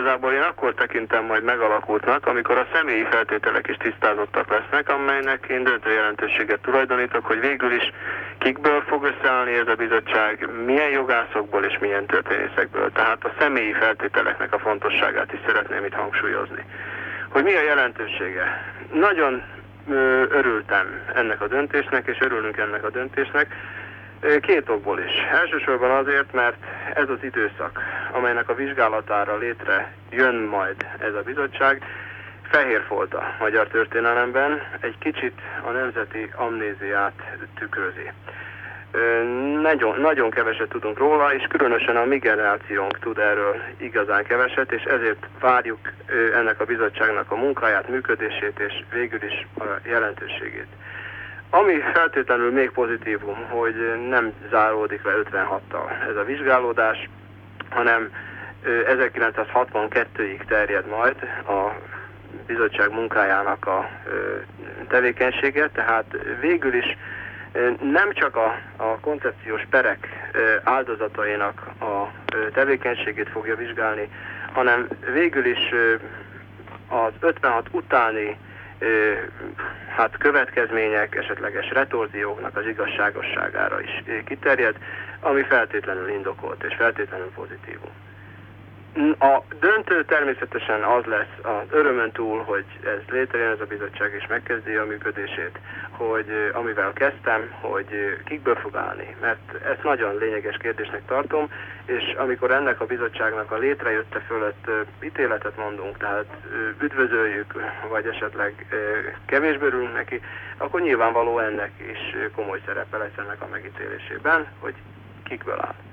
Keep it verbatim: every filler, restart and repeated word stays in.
igazából én akkor tekintem majd megalakultnak, amikor a személyi feltételek is tisztázottak lesznek, amelynek én döntő jelentőséget tulajdonítok, hogy végül is kikből fog összeállni ez a bizottság, milyen jogászokból és milyen történészekből. Tehát a személyi feltételeknek a fontosságát is szeretném itt hangsúlyozni. Hogy mi a jelentősége? Nagyon ö, örültem ennek a döntésnek, és örülünk ennek a döntésnek. Két okból is. Elsősorban azért, mert ez az időszak, amelynek a vizsgálatára létre jön majd ez a bizottság, fehérfolt a magyar történelemben, egy kicsit a nemzeti amnéziát tükrözi. Nagyon, nagyon keveset tudunk róla, és különösen a mi generációnk tud erről igazán keveset, és ezért várjuk ennek a bizottságnak a munkáját, működését, és végül is a jelentőségét. Ami feltétlenül még pozitívum, hogy nem záródik le ötvenhattal ez a vizsgálódás, hanem ezerkilencszázhatvankettőig terjed majd a bizottság munkájának a tevékenysége, tehát végül is nem csak a, a koncepciós perek áldozatainak a tevékenységét fogja vizsgálni, hanem végül is az ötvenhat utáni hát következmények, esetleges retorzióknak az igazságosságára is kiterjed, ami feltétlenül indokolt és feltétlenül pozitívum. A döntő természetesen az lesz az örömön túl, hogy ez létrejön ez a bizottság és megkezdi a működését, hogy amivel kezdtem, hogy kikből fog állni, mert ezt nagyon lényeges kérdésnek tartom, és amikor ennek a bizottságnak a létrejötte fölött ítéletet mondunk, tehát üdvözöljük, vagy esetleg kevésbé örülünk neki, akkor nyilvánvaló ennek is komoly szerepe lesz ennek a megítélésében, hogy kikből áll.